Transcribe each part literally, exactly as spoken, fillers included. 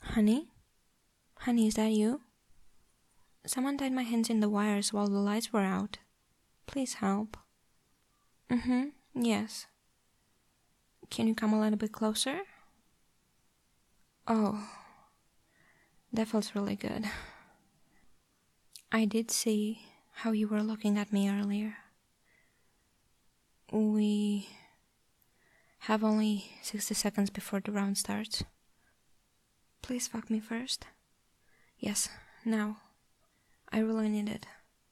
Honey? Honey, is that you? Someone tied my hands in the wires while the lights were out. Please help. Mm-hmm, yes. Can you come a little bit closer? Oh, that feels really good. I did see how you were looking at me earlier. We have only sixty seconds before the round starts. Please fuck me first. Yes, now. I really need it.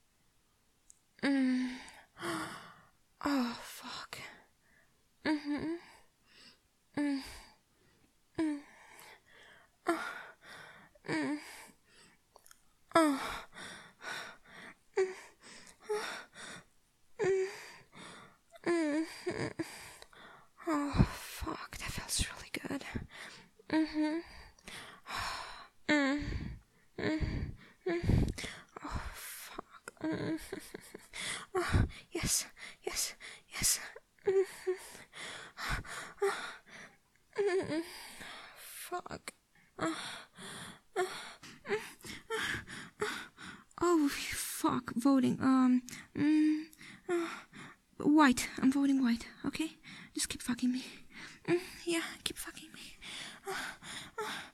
Mm. Oh, fuck. Mm-hmm. Mm. Mm. Oh. Mm. Oh. Mm. Mm. Mm. Oh, fuck. That feels really good. Mm-hmm. Mm. Mm. Mm. Oh, fuck. Mm. Oh, yes, yes, yes. Mm-hmm. Mm. Fuck. Uh, uh, oh, fuck. Voting. Um. Mm, uh, white. I'm voting white. Okay. Just keep fucking me. Mm, yeah. Keep fucking me. Uh,